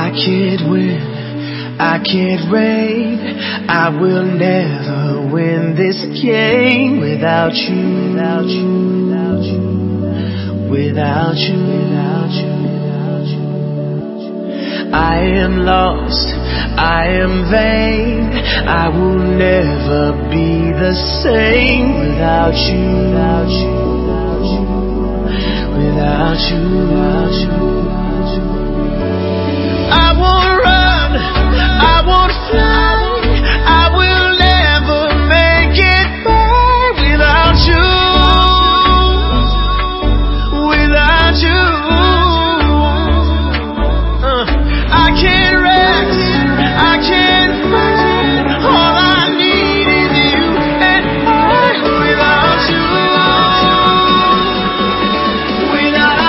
can't win, I can't reign, I will never win this game without you, without you, without you, without you, without you, without you. I am lost, I am vain, I will never be the same without you, without you, without you, without you, without you. I won't run, I won't fly, I will never make it by without you, without you. I can't rest, I can't fight, all I need is you and I without you, without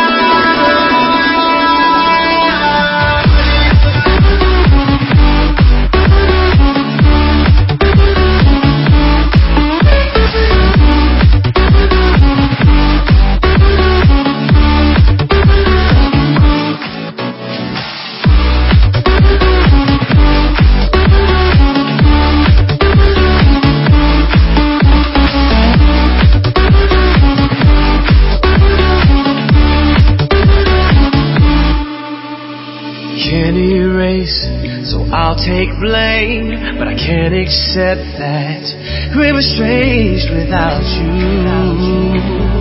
can't erase, so I'll take blame, but I can't accept that we were strange without you,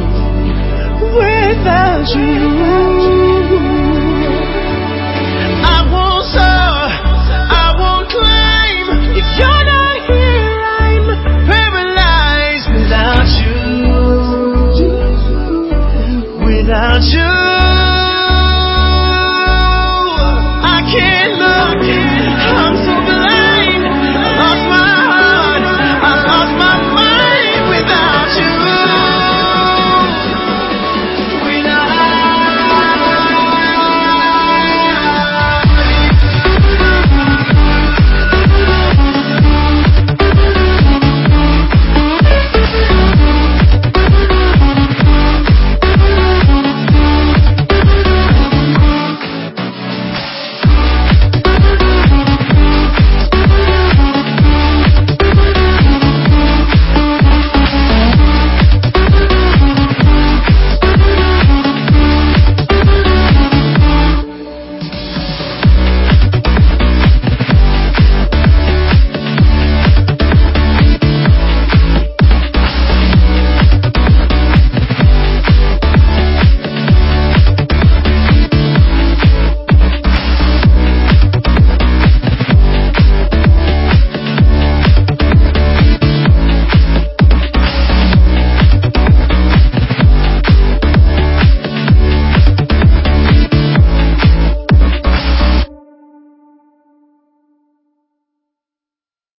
without you. I won't soar, I won't climb, if you're not here I'm paralyzed without you, without you.